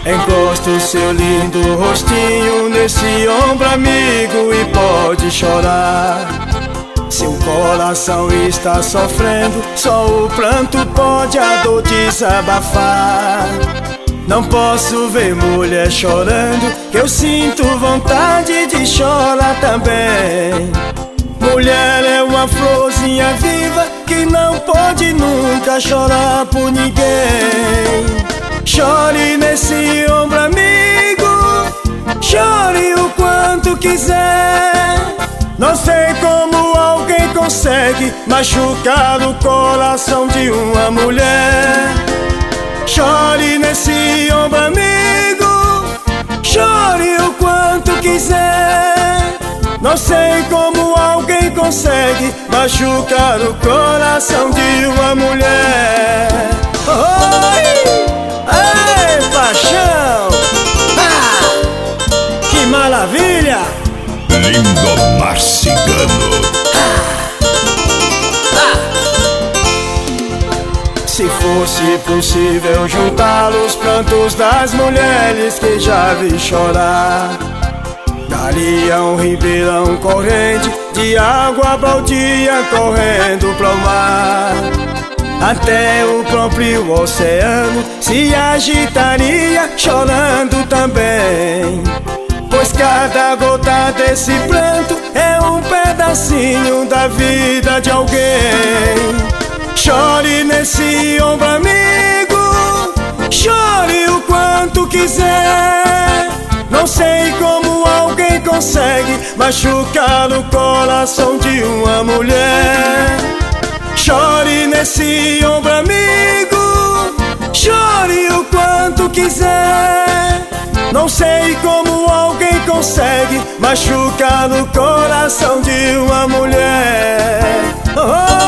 Encosta seu lindo rostinho nesse ombro amigo e pode chorar. Seu coração está sofrendo, só o pranto pode a dor desabafar. Não posso ver mulher chorando, que eu sinto vontade de chorar também. Mulher é uma florzinha viva que não pode nunca chorar por ninguém. Chore nesse ombro amigo, chore o quanto quiser. Não sei como alguém consegue machucar o coração de uma mulher. Chore nesse ombro amigo, chore o quanto quiser. Não sei como alguém consegue machucar o coração de uma mulher. Oi! Ei, paixão! Ah, que maravilha! Lindomar Cigano. Se fosse possível juntar os prantos das mulheres que já vi chorar, daria um ribeirão corrente de água baldia correndo pro mar. Até o próprio oceano se agitaria chorando também, pois cada gota desse pranto é um pedacinho da vida de alguém. Chore nesse ombro amigo, chore o quanto quiser. Não sei como alguém consegue machucar o coração de uma mulher. Chore nesse ombro amigo, chore o quanto quiser. Não sei como alguém consegue machucar o coração de uma mulher. Oh, oh.